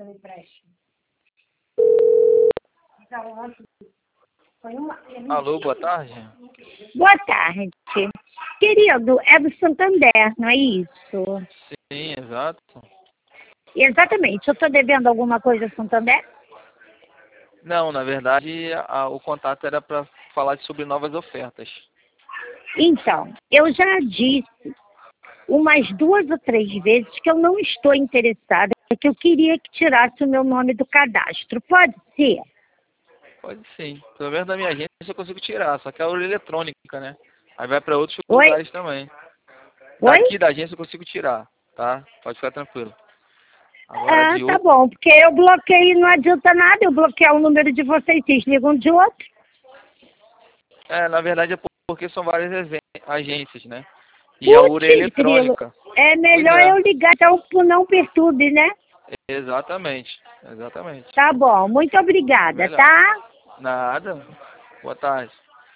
Alô, boa tarde. Boa tarde. Querido, é do Santander, não é isso? Sim, exato. Exatamente. Eu estou devendo alguma coisa ao Santander? Não, na verdade, o contato era para falar sobre novas ofertas. Então, eu já disse umas 2 ou 3 vezes que eu não estou interessada, que eu queria que tirasse o meu nome do cadastro. Pode ser? Pode sim. Pelo menos da minha agência eu consigo tirar, só que é a urna eletrônica, né? Aí vai para outros Oi? lugares também. Oi? Daqui da agência eu consigo tirar, tá? Pode ficar tranquilo. Agora Ah, de tá outro. bom, porque eu bloqueei e não adianta nada eu bloquear o número de vocês ligam de outro. Na verdade é porque são várias agências, né? E a urna é Putz, grilo. eletrônica. É Pois melhor é. eu ligar então pro Não Perturbe, né? Exatamente. Exatamente. Tá bom, muito obrigada, Melhor. tá? Nada. Boa tarde.